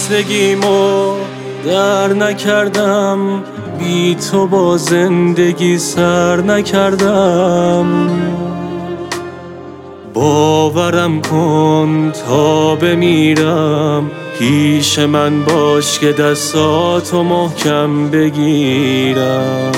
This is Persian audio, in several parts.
خستگیمو در نکردم، بی تو با زندگی سر نکردم. باورم کن تا بمیرم، پیش من باش که دستاتو محکم بگیرم.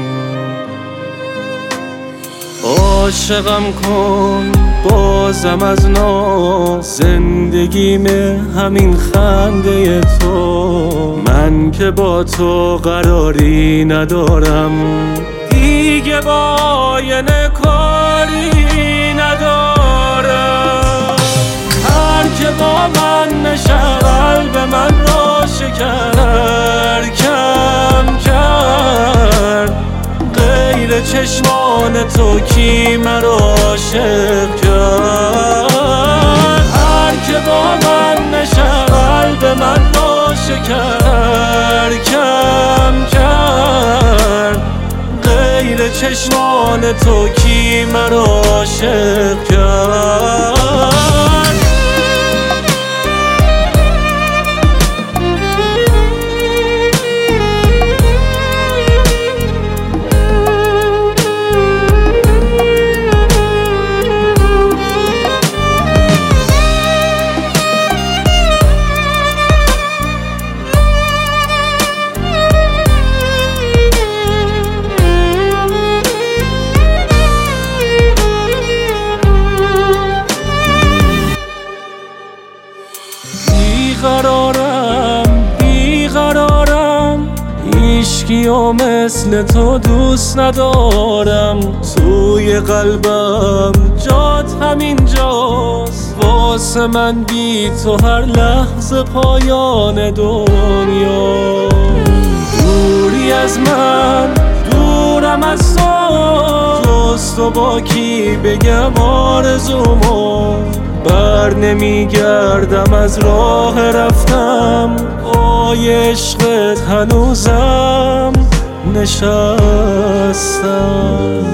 عاشقم کن بازم از نو، زندگیم همین خنده تو. من که با تو قراری ندارم، دیگه با آینه کاری ندارم. هر که با من نشه قلب من را شکر کم کرد. غیر چشمان تو کی مرا عاشق کرد؟ هر که با من نشه قلب من را شکر کم کرد. غیر چشمان تو کی مرا عاشق کرد؟ بیقرارم هیچکیو مثل تو دوست ندارم. توی قلبم جات همینجاست، واسه من بی تو هر لحظه پایان دنیا. دوری از من دورم از تو، جز تو با کی بگم آرزومو. بر نمیگردم از راه رفتم، پای عشقت هنوزم نشستم.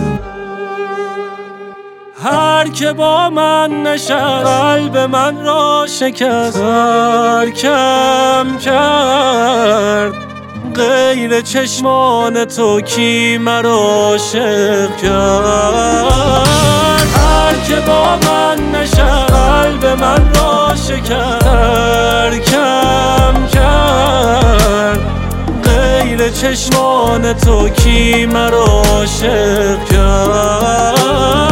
هر که با من نشه قلب من را شکست کم کرد. غیر چشمان تو کی مرا عاشق کرد؟ هر که با من نشه قلب من را شکر کم کرد. غیر چشمان تو کی مرا عاشق کرد؟